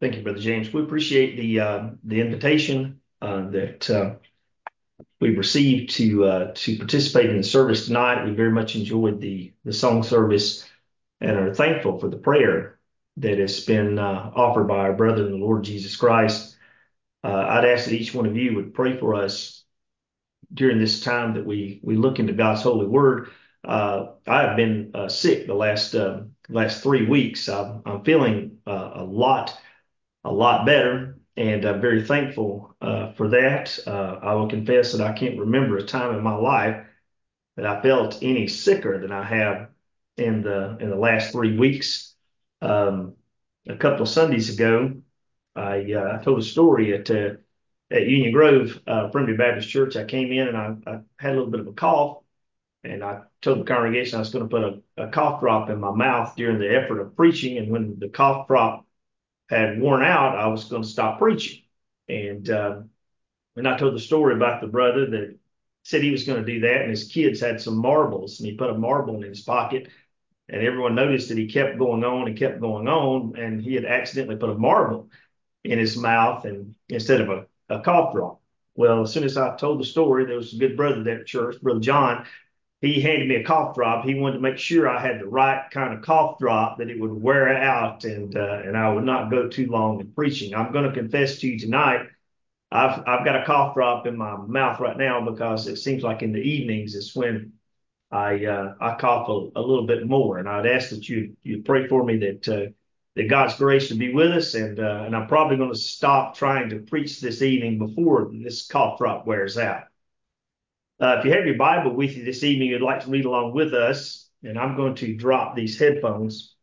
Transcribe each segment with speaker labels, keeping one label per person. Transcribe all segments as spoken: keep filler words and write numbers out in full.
Speaker 1: Thank you, Brother James. We appreciate the uh, the invitation uh, that uh, we've received to uh, to participate in the service tonight. We very much enjoyed the the song service and are thankful for the prayer that has been uh, offered by our brother in the Lord Jesus Christ. Uh, I'd ask that each one of you would pray for us during this time that we we look into God's holy word. Uh, I have been uh, sick the last uh, last three weeks. I'm, I'm feeling uh, a lot a lot better, and I'm very thankful uh, for that. Uh, I will confess that I can't remember a time in my life that I felt any sicker than I have in the in the last three weeks. Um, a couple of Sundays ago, I uh, told a story at uh, at Union Grove uh, Primitive Baptist Church. I came in and I, I had a little bit of a cough, and I told the congregation I was going to put a, a cough drop in my mouth during the effort of preaching. And when the cough drop had worn out, I was going to stop preaching. And uh, and I told the story about the brother that said he was going to do that, and his kids had some marbles, and he put a marble in his pocket, and everyone noticed that he kept going on and kept going on, and he had accidentally put a marble in his mouth and instead of a, a cough drop. Well, as soon as I told the story, there was a good brother there at church, Brother John. He handed me a cough drop. He wanted to make sure I had the right kind of cough drop, that it would wear out and uh, and I would not go too long in preaching. I'm going to confess to you tonight, I've I've got a cough drop in my mouth right now because it seems like in the evenings is when I uh, I cough a, a little bit more. And I'd ask that you you pray for me that uh, that God's grace would be with us. And uh, and I'm probably going to stop trying to preach this evening before this cough drop wears out. Uh, if you have your Bible with you this evening, you'd like to read along with us, and I'm going to drop these headphones.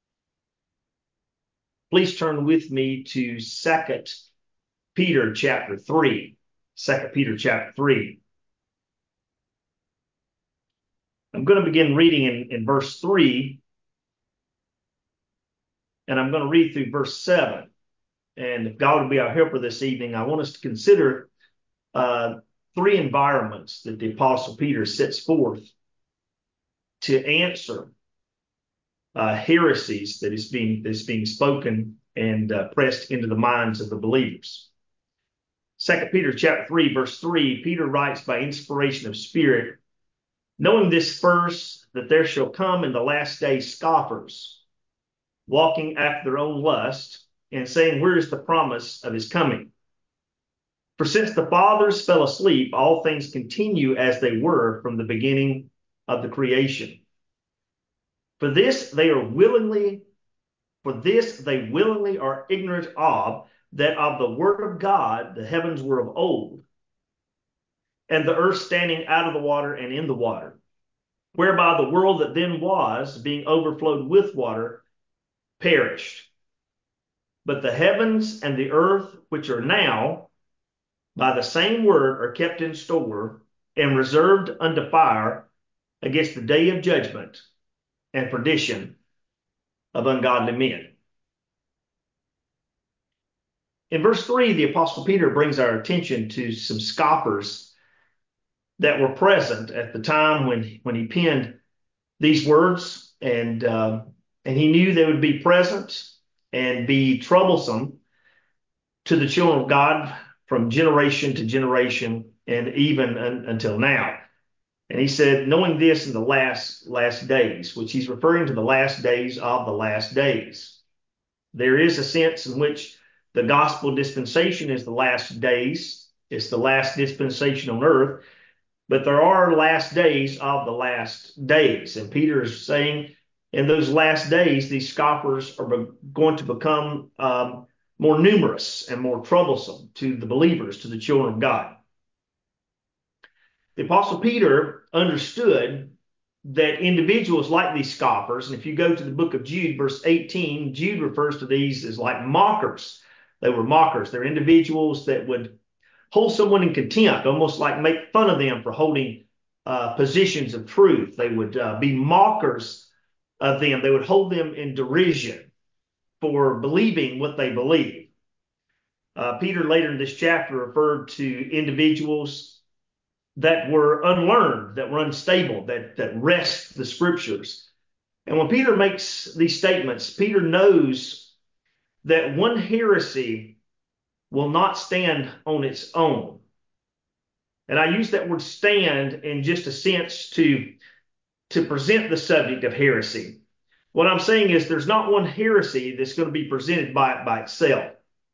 Speaker 1: Please turn with me to Second Peter chapter three. Second Peter chapter three. I'm going to begin reading in, in verse three, and I'm going to read through verse seven. And if God will be our helper this evening, I want us to consider uh, three environments that the Apostle Peter sets forth to answer uh, heresies that is being, that is being spoken and uh, pressed into the minds of the believers. Second Peter chapter three, verse three, Peter writes by inspiration of Spirit, knowing this first, that there shall come in the last days scoffers, walking after their own lust, and saying, where is the promise of his coming? For since the fathers fell asleep, all things continue as they were from the beginning of the creation. For this they are willingly, for this they willingly are ignorant of, that of the word of God the heavens were of old, and the earth standing out of the water and in the water, whereby the world that then was, being overflowed with water, perished. But the heavens and the earth, which are now, by the same word are kept in store and reserved unto fire against the day of judgment and perdition of ungodly men. In verse three, the Apostle Peter brings our attention to some scoffers that were present at the time when, when he penned these words, and, uh, and he knew they would be present and be troublesome to the children of God from generation to generation and even un, until now. And he said, knowing this in the last last days, which he's referring to the last days of the last days. There is a sense in which the gospel dispensation is the last days. It's the last dispensation on earth. But there are last days of the last days. And Peter is saying in those last days, these scoffers are going to become um, more numerous and more troublesome to the believers, to the children of God. The Apostle Peter understood that individuals like these scoffers, and if you go to the book of Jude, verse eighteen, Jude refers to these as like mockers. They were mockers. They're individuals that would hold someone in contempt, almost like make fun of them for holding uh, positions of truth. They would uh, be mockers of them. They would hold them in derision for believing what they believe. Uh, Peter later in this chapter referred to individuals that were unlearned, that were unstable, that, that wrest the scriptures. And when Peter makes these statements, Peter knows that one heresy will not stand on its own. And I use that word stand in just a sense to, to present the subject of heresy. What I'm saying is there's not one heresy that's going to be presented by, by itself.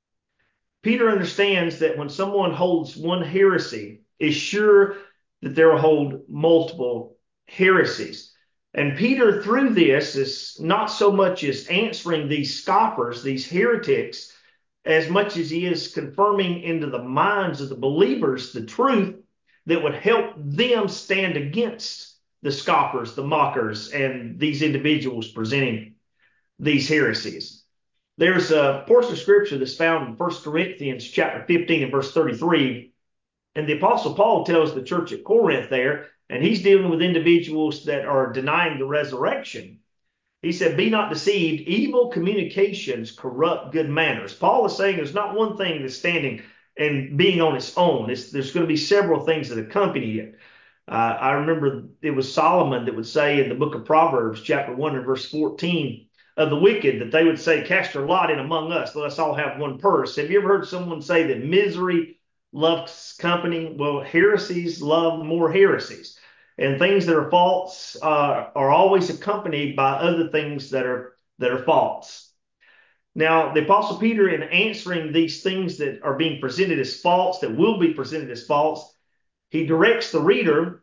Speaker 1: Peter understands that when someone holds one heresy, is sure that they'll hold multiple heresies. And Peter, through this, is not so much as answering these scoffers, these heretics, as much as he is confirming into the minds of the believers the truth that would help them stand against the scoffers, the mockers, and these individuals presenting these heresies. There's a portion of scripture that's found in First Corinthians chapter fifteen and verse thirty-three. And the Apostle Paul tells the church at Corinth there, and he's dealing with individuals that are denying the resurrection. He said, be not deceived, evil communications corrupt good manners. Paul is saying there's not one thing that's standing and being on its own. It's, there's going to be several things that accompany it. Uh, I remember it was Solomon that would say in the book of Proverbs, chapter one and verse fourteen, of the wicked, that they would say, cast your lot in among us, let us all have one purse. Have you ever heard someone say that misery loves company? Well, heresies love more heresies. And things that are false uh, are always accompanied by other things that are that are false. Now, the Apostle Peter, in answering these things that are being presented as false, that will be presented as false, he directs the reader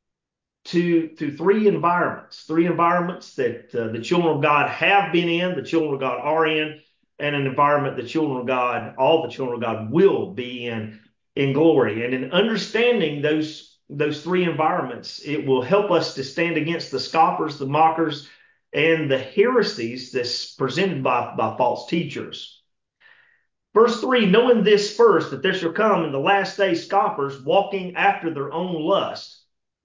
Speaker 1: to, to three environments, three environments that uh, the children of God have been in, the children of God are in, and an environment the children of God, all the children of God will be in, in glory. And in understanding those those three environments, it will help us to stand against the scoffers, the mockers, and the heresies that's presented by, by false teachers. Verse three, knowing this first, that there shall come in the last days scoffers walking after their own lust,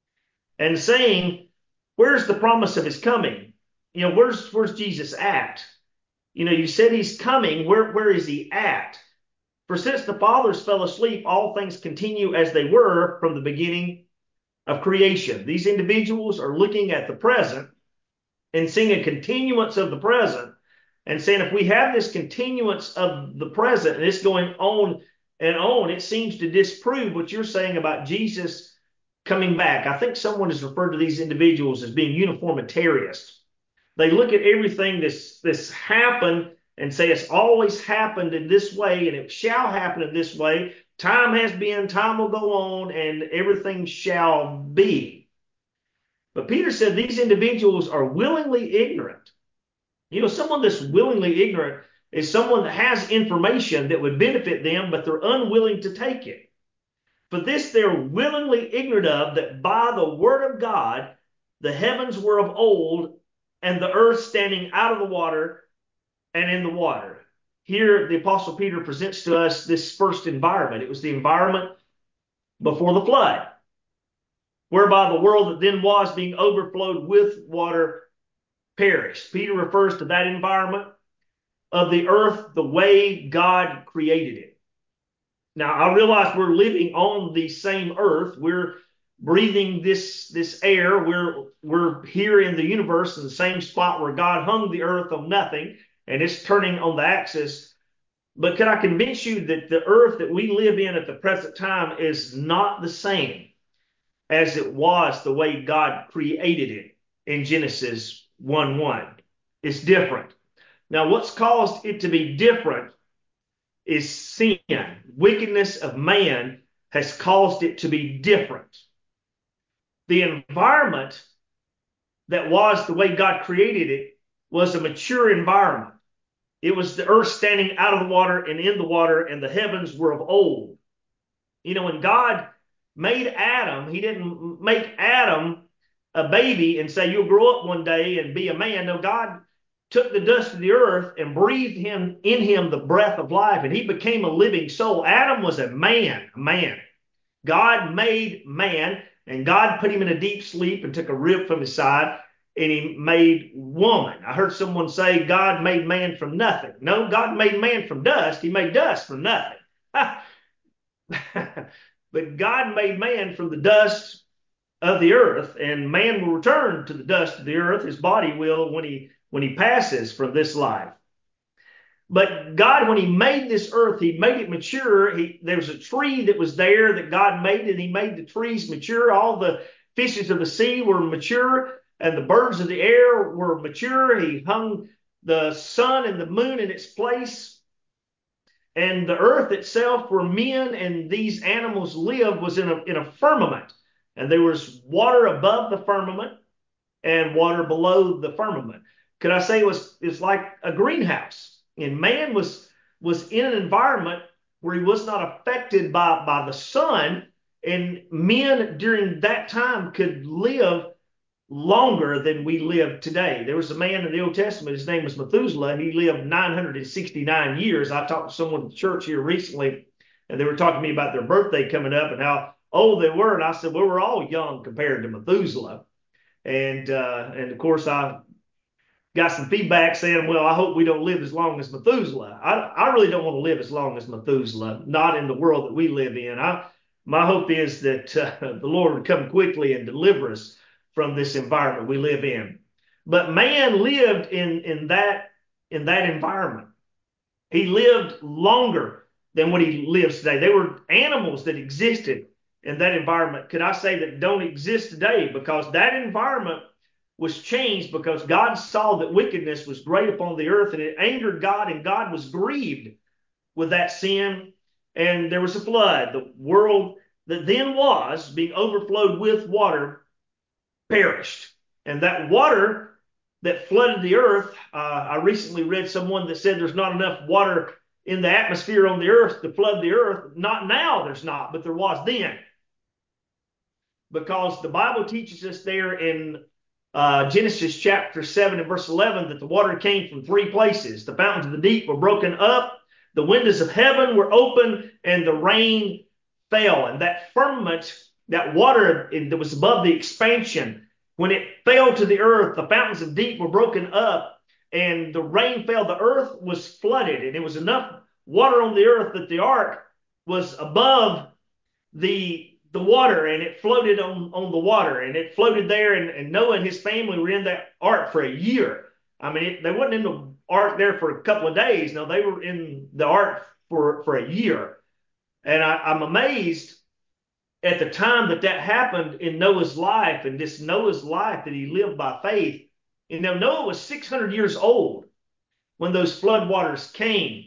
Speaker 1: and saying, where's the promise of his coming? You know, where's, where's Jesus at? You know, you said he's coming. Where, where is he at? For since the fathers fell asleep, all things continue as they were from the beginning of creation. These individuals are looking at the present and seeing a continuance of the present and saying, if we have this continuance of the present and it's going on and on, it seems to disprove what you're saying about Jesus coming back. I think someone has referred to these individuals as being uniformitarists. They look at everything that's, that's happened and say it's always happened in this way and it shall happen in this way. Time has been, time will go on, and everything shall be. But Peter said these individuals are willingly ignorant. You know, someone that's willingly ignorant is someone that has information that would benefit them, but they're unwilling to take it. For this they're willingly ignorant of, that by the word of God, the heavens were of old, and the earth standing out of the water and in the water. Here, the Apostle Peter presents to us this first environment. It was the environment before the flood, whereby the world that then was, being overflowed with water, perished. Peter refers to that environment of the earth the way God created it. Now, I realize we're living on the same earth. We're breathing this, this air. We're, we're here in the universe in the same spot where God hung the earth on nothing, and it's turning on the axis. But can I convince you that the earth that we live in at the present time is not the same as it was the way God created it in Genesis one one. It's different. Now, what's caused it to be different is sin. Wickedness of man has caused it to be different. The environment that was the way God created it was a mature environment. It was the earth standing out of the water and in the water, and the heavens were of old. You know, when God made Adam, he didn't make Adam a baby and say, you'll grow up one day and be a man. No, God took the dust of the earth and breathed him in him the breath of life, and he became a living soul. Adam was a man, a man. God made man, and God put him in a deep sleep and took a rib from his side, and he made woman. I heard someone say God made man from nothing. No, God made man from dust. He made dust from nothing. But God made man from the dust of the earth, and man will return to the dust of the earth. His body will when he when he passes from this life. But God, when he made this earth, he made it mature. He, there was a tree that was there that God made, and he made the trees mature. All the fishes of the sea were mature, and the birds of the air were mature. He hung the sun and the moon in its place. And the earth itself, where men and these animals lived, was in a, in a firmament. And there was water above the firmament and water below the firmament. Could I say it was, it's like a greenhouse? And man was, was in an environment where he was not affected by, by the sun. And men during that time could live longer than we live today. There was a man in the Old Testament, his name was Methuselah. He lived nine hundred sixty-nine years. I talked to someone at the church here recently, and they were talking to me about their birthday coming up and how old they were. And I said, well, we're all young compared to Methuselah. And, uh, and of course, I got some feedback saying, well, I hope we don't live as long as Methuselah. I, I really don't want to live as long as Methuselah, not in the world that we live in. I, my hope is that uh, the Lord would come quickly and deliver us from this environment we live in. But man lived in, in, that, in that environment. He lived longer than what he lives today. There were animals that existed in that environment, could I say, that don't exist today, because that environment was changed because God saw that wickedness was great upon the earth, and it angered God, and God was grieved with that sin. And there was a flood. The world that then was, being overflowed with water, perished. And that water that flooded the earth, uh, I recently read someone that said there's not enough water in the atmosphere on the earth to flood the earth. Not now, there's not, but there was then. Because the Bible teaches us there in uh, Genesis chapter seven and verse eleven that the water came from three places. The fountains of the deep were broken up, the windows of heaven were open, and the rain fell. And that firmament, that water that was above the expansion, when it fell to the earth, the fountains of deep were broken up, and the rain fell. The earth was flooded, and it was enough water on the earth that the ark was above the the water, and it floated on, on the water, and it floated there, and, and Noah and his family were in that ark for a year. I mean, it, they wasn't in the ark there for a couple of days. No, they were in the ark for, for a year. And I, I'm amazed at the time that that happened in Noah's life, and this Noah's life that he lived by faith. You know, Noah was six hundred years old when those floodwaters came.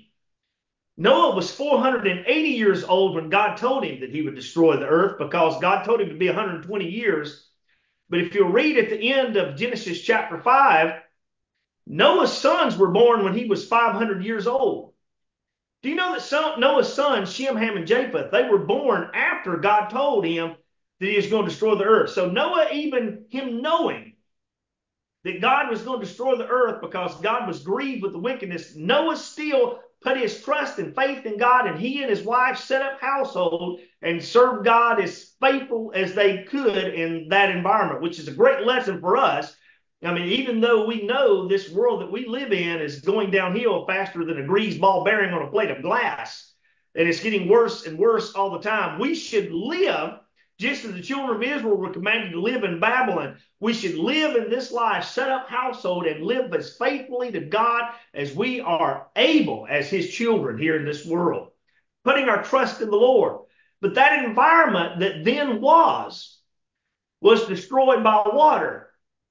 Speaker 1: Noah was four hundred eighty years old when God told him that he would destroy the earth, because God told him to be one hundred twenty years. But if you'll read at the end of Genesis chapter five, Noah's sons were born when he was five hundred years old. Do you know that some, Noah's sons, Shem, Ham, and Japheth, they were born after God told him that he was going to destroy the earth? So Noah, even him knowing that God was going to destroy the earth because God was grieved with the wickedness, Noah still put his trust and faith in God, and he and his wife set up household and served God as faithful as they could in that environment, which is a great lesson for us. I mean, even though we know this world that we live in is going downhill faster than a greased ball bearing on a plate of glass, and it's getting worse and worse all the time, we should live just as the children of Israel were commanded to live in Babylon. We should live in this life, set up household, and live as faithfully to God as we are able as his children here in this world, putting our trust in the Lord. But that environment that then was, was destroyed by water.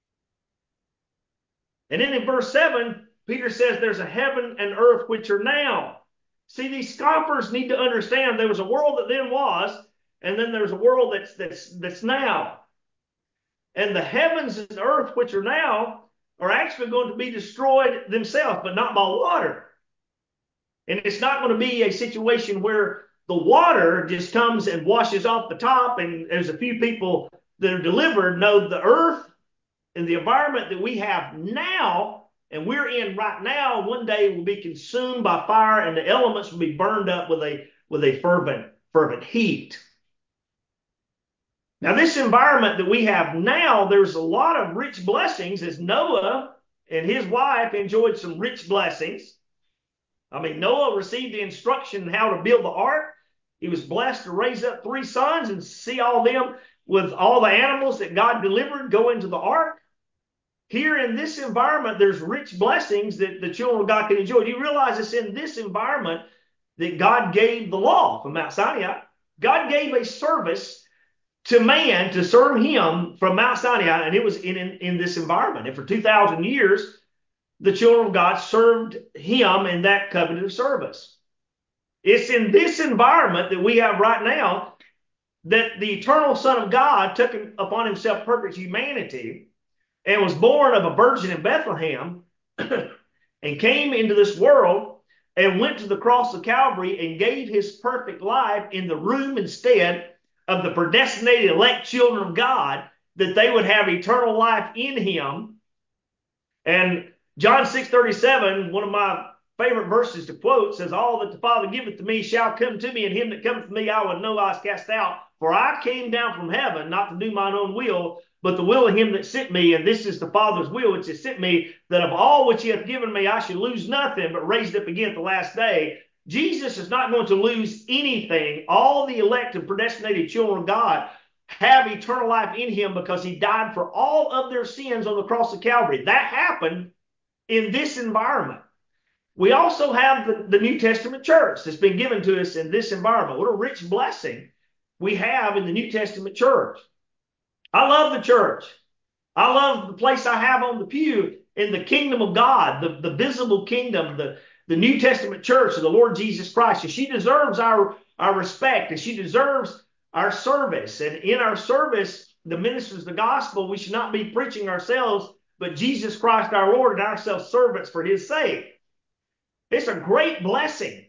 Speaker 1: And then in verse seven, Peter says there's a heaven and earth which are now. See, these scoffers need to understand there was a world that then was, and then there's a world that's that's that's now. And the heavens and earth which are now are actually going to be destroyed themselves, but not by water. And it's not going to be a situation where the water just comes and washes off the top, and there's a few people that are delivered. No, the earth and the environment that we have now, and we're in right now, one day will be consumed by fire, and the elements will be burned up with a with a fervent fervent heat. Now, this environment that we have now, there's a lot of rich blessings, as Noah and his wife enjoyed some rich blessings. I mean, Noah received the instruction on how to build the ark. He was blessed to raise up three sons and see all them with all the animals that God delivered go into the ark. here in this environment, there's rich blessings that the children of God can enjoy. Do you realize it's in this environment that God gave the law from Mount Sinai? God gave a service to man to serve him from Mount Sinai, and it was in, in, in this environment. And for two thousand years, the children of God served him in that covenant of service. It's in this environment that we have right now that the eternal Son of God took upon himself perfect humanity and was born of a virgin in Bethlehem and came into this world and went to the cross of Calvary and gave his perfect life in the room instead of the predestinated elect children of God, that they would have eternal life in him. And John six thirty-seven, one of my favorite verses to quote, says, all that the Father giveth to me shall come to me, and him that cometh to me I will no wise cast out. For I came down from heaven not to do mine own will, but the will of him that sent me. And this is the Father's will which has sent me, that of all which he hath given me I should lose nothing, but raise it up again at the last day. Jesus is not going to lose anything. All the elect and predestinated children of God have eternal life in him because he died for all of their sins on the cross of Calvary. That happened in this environment. We also have the, the New Testament church that's been given to us in this environment. What a rich blessing we have in the New Testament church. I love the church. I love the place I have on the pew in the kingdom of God, the, the visible kingdom, the, the New Testament church of the Lord Jesus Christ. And she deserves our, our respect, and she deserves our service. And in our service, the ministers of the gospel, we should not be preaching ourselves, but Jesus Christ our Lord, and ourselves servants for his sake. It's a great blessing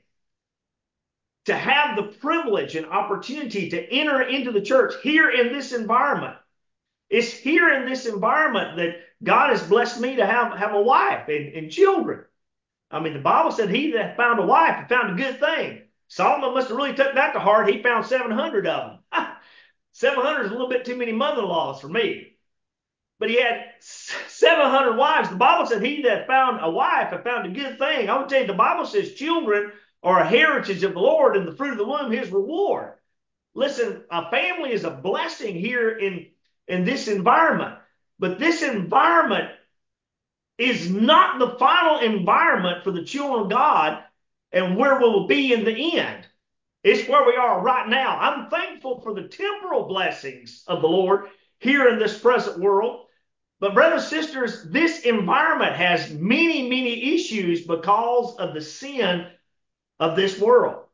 Speaker 1: to have the privilege and opportunity to enter into the church here in this environment. It's here in this environment that God has blessed me to have, have a wife and, and children. I mean, the Bible said he that found a wife had found a good thing. Solomon must have really took that to heart. He found seven hundred of them. seven hundred is a little bit too many mother-in-laws for me. But he had seven hundred wives. The Bible said he that found a wife had found a good thing. I want to tell you, the Bible says children are a heritage of the Lord, and the fruit of the womb his reward. Listen, a family is a blessing here in, in this environment. But this environment is not the final environment for the children of God and where we'll be in the end. It's where we are right now. I'm thankful for the temporal blessings of the Lord here in this present world. But brothers and sisters, this environment has many, many issues because of the sin of this world.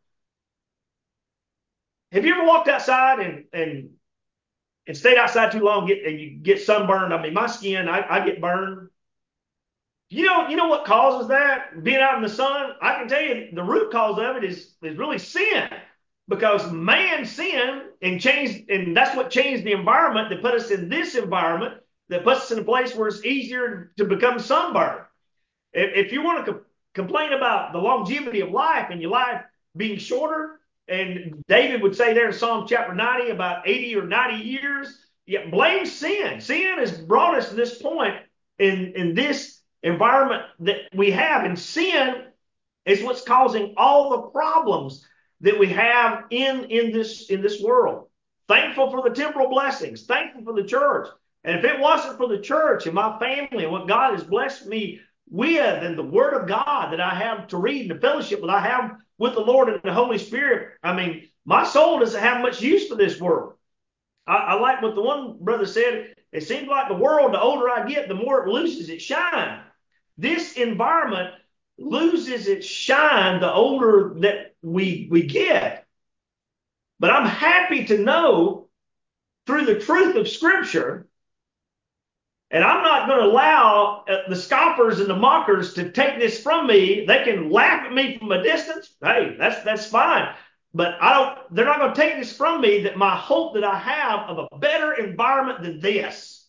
Speaker 1: Have you ever walked outside and and, and stayed outside too long get, and you get sunburned? I mean, my skin, I, I get burned. You know, you know what causes that? Being out in the sun? I can tell you the root cause of it is, is really sin. Because man sinned and changed, and that's what changed the environment that put us in this environment, that puts us in a place where it's easier to become sunburned. If, if you want to co- complain about the longevity of life and your life being shorter, and David would say there in Psalm chapter ninety about eighty or ninety years, yeah, blame sin. Sin has brought us to this point in, in this environment that we have. And sin is what's causing all the problems that we have in, in, this, in this world. Thankful for the temporal blessings. Thankful for the church. And if it wasn't for the church and my family and what God has blessed me with and the word of God that I have to read and the fellowship that I have with the Lord and the Holy Spirit, I mean, my soul doesn't have much use for this world. I, I like what the one brother said. It seems like the world, the older I get, the more it loses its shine. This environment loses its shine the older that we, we get. But I'm happy to know through the truth of Scripture, and I'm not going to allow the scoffers and the mockers to take this from me. They can laugh at me from a distance. Hey, that's that's fine. But I don't. They're not going to take this from me, that my hope that I have of a better environment than this.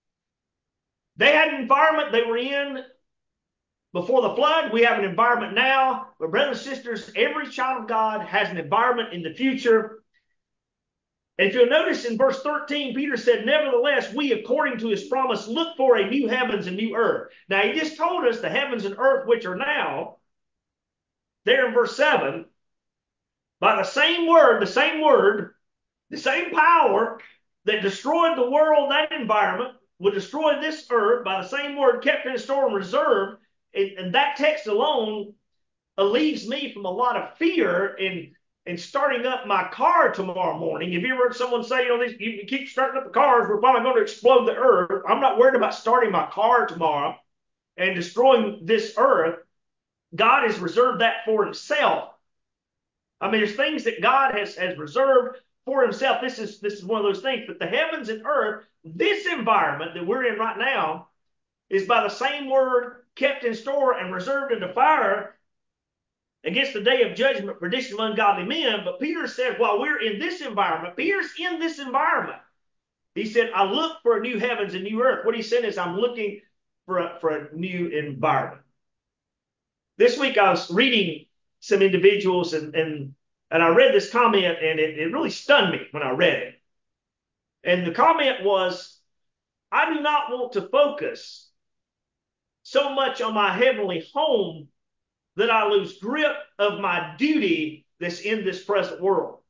Speaker 1: They had an environment they were in before the flood. We have an environment now. But brothers and sisters, every child of God has an environment in the future. And if you'll notice in verse thirteen, Peter said, nevertheless, we, according to his promise, look for a new heavens and new earth. Now, he just told us the heavens and earth which are now, there in verse seven, by the same word, the same word, the same power that destroyed the world, that environment, will destroy this earth by the same word kept in store and reserved. And, and that text alone alleviates me from a lot of fear in, in starting up my car tomorrow morning. Have you ever heard someone say, you know, this, you keep starting up the cars, we're probably going to explode the earth. I'm not worried about starting my car tomorrow and destroying this earth. God has reserved that for himself. I mean, there's things that God has, has reserved for himself. This is, this is one of those things. But the heavens and earth, this environment that we're in right now, is by the same word kept in store and reserved into fire against the day of judgment, perdition of ungodly men. But Peter said, while we're in this environment, Peter's in this environment. He said, I look for a new heavens and new earth. What he said is, I'm looking for a, for a new environment. This week I was reading some individuals and, and, and I read this comment, and it, it really stunned me when I read it. And the comment was, I do not want to focus so much on my heavenly home that I lose grip of my duty that's in this present world.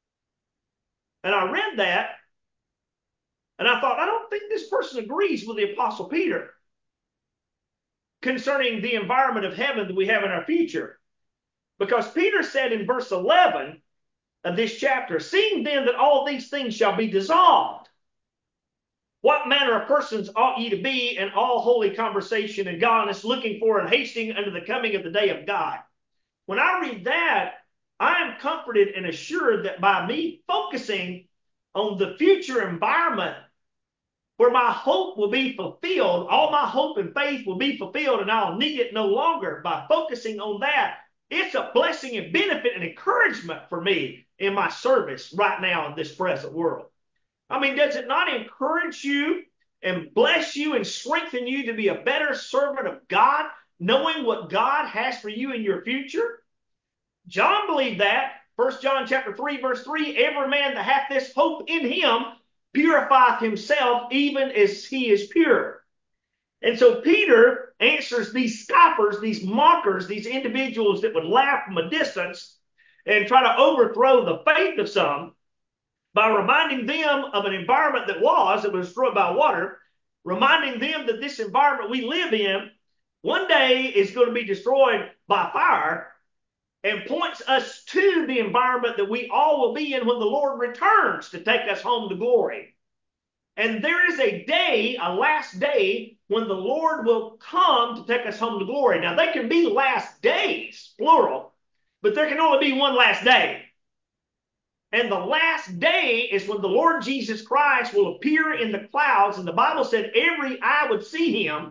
Speaker 1: And I read that, and I thought, I don't think this person agrees with the Apostle Peter concerning the environment of heaven that we have in our future. Because Peter said in verse eleven of this chapter, seeing then that all these things shall be dissolved, what manner of persons ought ye to be in all holy conversation and godliness, looking for and hasting unto the coming of the day of God? When I read that, I am comforted and assured that by me focusing on the future environment where my hope will be fulfilled, all my hope and faith will be fulfilled, and I'll need it no longer. By focusing on that, it's a blessing and benefit and encouragement for me in my service right now in this present world. I mean, does it not encourage you and bless you and strengthen you to be a better servant of God, knowing what God has for you in your future? John believed that. First John chapter three, verse three, every man that hath this hope in him purifieth himself even as he is pure. And so Peter answers these scoffers, these mockers, these individuals that would laugh from a distance and try to overthrow the faith of some by reminding them of an environment that was, that was destroyed by water, reminding them that this environment we live in one day is going to be destroyed by fire, and points us to the environment that we all will be in when the Lord returns to take us home to glory. And there is a day, a last day, when the Lord will come to take us home to glory. Now, they can be last days, plural, but there can only be one last day. And the last day is when the Lord Jesus Christ will appear in the clouds. And the Bible said every eye would see him.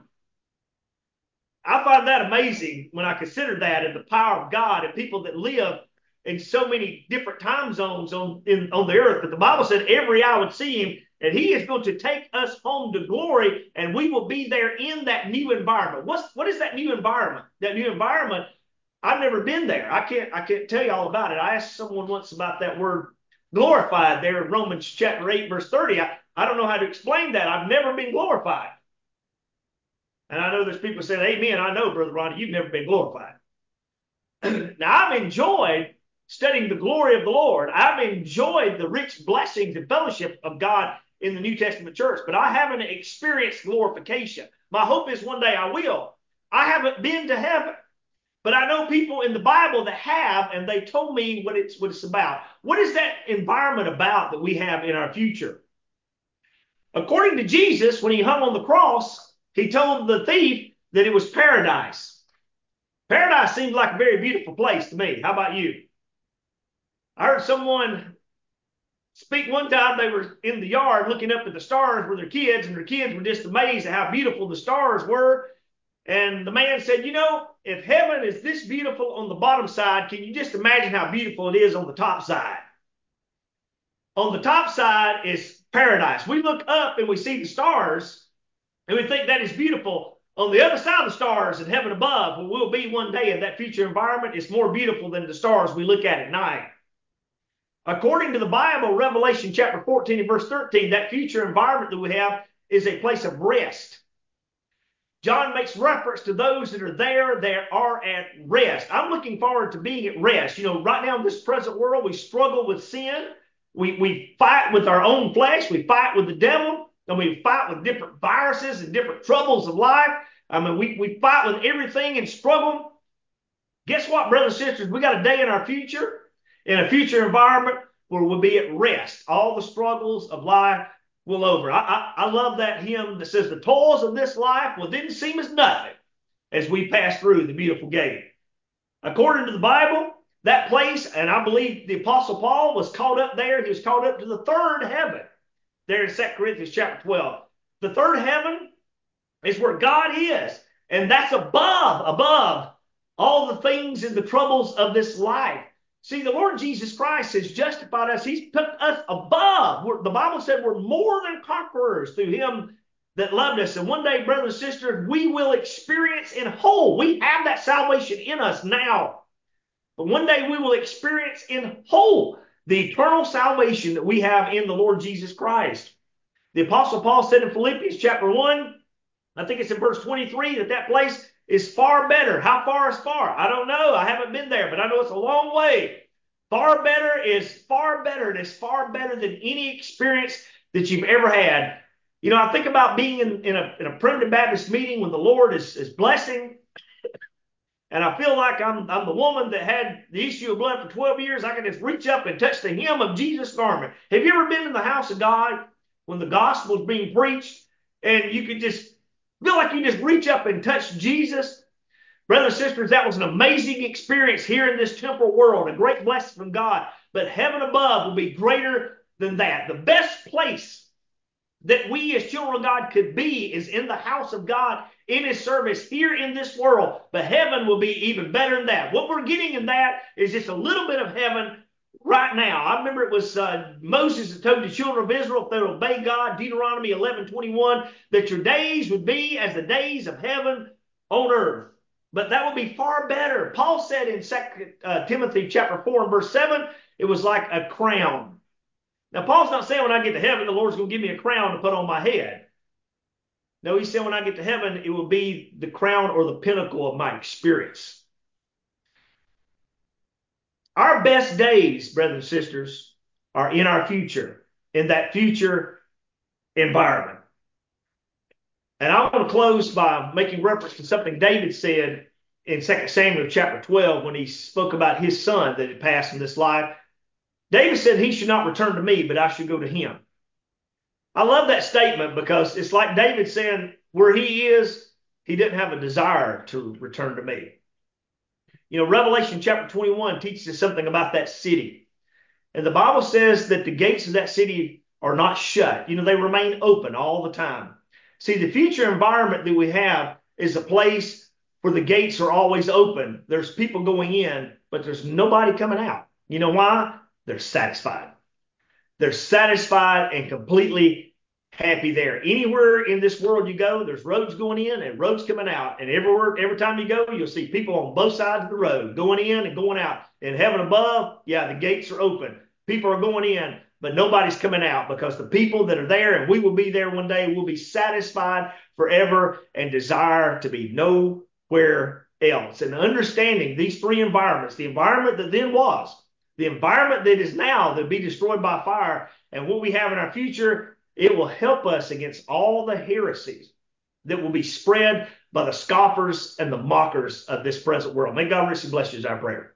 Speaker 1: I find that amazing when I consider that and the power of God and people that live in so many different time zones on, in, on the earth. But the Bible said every eye would see him, and he is going to take us home to glory, and we will be there in that new environment. What's, what is that new environment? That new environment, I've never been there. I can't, I can't tell you all about it. I asked someone once about that word glorified there in Romans chapter eight, verse thirty. I, I don't know how to explain that. I've never been glorified. And I know there's people saying, amen, I know, Brother Ronnie, you've never been glorified. Now, I've enjoyed studying the glory of the Lord. I've enjoyed the rich blessings and fellowship of God in the New Testament church, but I haven't experienced glorification. My hope is one day I will. I haven't been to heaven, but I know people in the Bible that have, and they told me what it's, what it's about. What is that environment about that we have in our future? According to Jesus, when he hung on the cross, he told the thief that it was paradise. Paradise seems like a very beautiful place to me. How about you? I heard someone speak one time. They were in the yard looking up at the stars with their kids, and their kids were just amazed at how beautiful the stars were. And the man said, you know, if heaven is this beautiful on the bottom side, can you just imagine how beautiful it is on the top side? On the top side is paradise. We look up and we see the stars, and we think that is beautiful. On the other side of the stars in heaven above, where we'll be one day in that future environment, is more beautiful than the stars we look at at night. According to the Bible, Revelation chapter fourteen and verse thirteen, that future environment that we have is a place of rest. John makes reference to those that are there that are at rest. I'm looking forward to being at rest. You know, right now in this present world, we struggle with sin. We, we fight with our own flesh. We fight with the devil. I mean, we fight with different viruses and different troubles of life. I mean, we, we fight with everything and struggle. Guess what, brothers and sisters? We got a day in our future, in a future environment where we'll be at rest. All the struggles of life will over. I, I, I love that hymn that says the toils of this life will didn't seem as nothing as we pass through the beautiful gate. According to the Bible, that place, and I believe the Apostle Paul was called up there. He was called up to the third heaven there in Second Corinthians chapter twelve. The third heaven is where God is, and that's above, above all the things and the troubles of this life. See, the Lord Jesus Christ has justified us. He's put us above. We're, the Bible said we're more than conquerors through him that loved us. And one day, brothers and sisters, we will experience in whole. We have that salvation in us now. But one day we will experience in whole the eternal salvation that we have in the Lord Jesus Christ. The Apostle Paul said in Philippians chapter one, I think it's in verse twenty-three, that that place is far better. How far is far? I don't know. I haven't been there, but I know it's a long way. Far better is far better. And it's far better than any experience that you've ever had. You know, I think about being in, in, a, in a primitive Baptist meeting when the Lord is, is blessing, and I feel like I'm, I'm the woman that had the issue of blood for twelve years. I can just reach up and touch the hem of Jesus' garment. Have you ever been in the house of God when the gospel is being preached and you could just feel like you just reach up and touch Jesus? Brothers and sisters, that was an amazing experience here in this temporal world, a great blessing from God. But heaven above will be greater than that. The best place that we as children of God could be is in the house of God, in his service here in this world. But heaven will be even better than that. What we're getting in that is just a little bit of heaven right now. I remember it was uh, Moses that told the children of Israel, if they would obey God, Deuteronomy eleven twenty-one, that your days would be as the days of heaven on earth. But that would be far better. Paul said in Second Timothy chapter four and verse seven, it was like a crown. Now, Paul's not saying when I get to heaven, the Lord's going to give me a crown to put on my head. No, he said when I get to heaven, it will be the crown or the pinnacle of my experience. Our best days, brothers and sisters, are in our future, in that future environment. And I want to close by making reference to something David said in Second Samuel chapter twelve when he spoke about his son that had passed in this life. David said he should not return to me, but I should go to him. I love that statement because it's like David saying where he is, he didn't have a desire to return to me. You know, Revelation chapter twenty-one teaches us something about that city. And the Bible says that the gates of that city are not shut. You know, they remain open all the time. See, the future environment that we have is a place where the gates are always open. There's people going in, but there's nobody coming out. You know why? They're satisfied. They're satisfied and completely happy there. Anywhere in this world you go, there's roads going in and roads coming out. And everywhere, every time you go, you'll see people on both sides of the road going in and going out. In heaven above, yeah, the gates are open. People are going in, but nobody's coming out because the people that are there, and we will be there one day, will be satisfied forever and desire to be nowhere else. And understanding these three environments, the environment that then was, the environment that is now, that will be destroyed by fire, and what we have in our future, it will help us against all the heresies that will be spread by the scoffers and the mockers of this present world. May God richly bless you is our prayer.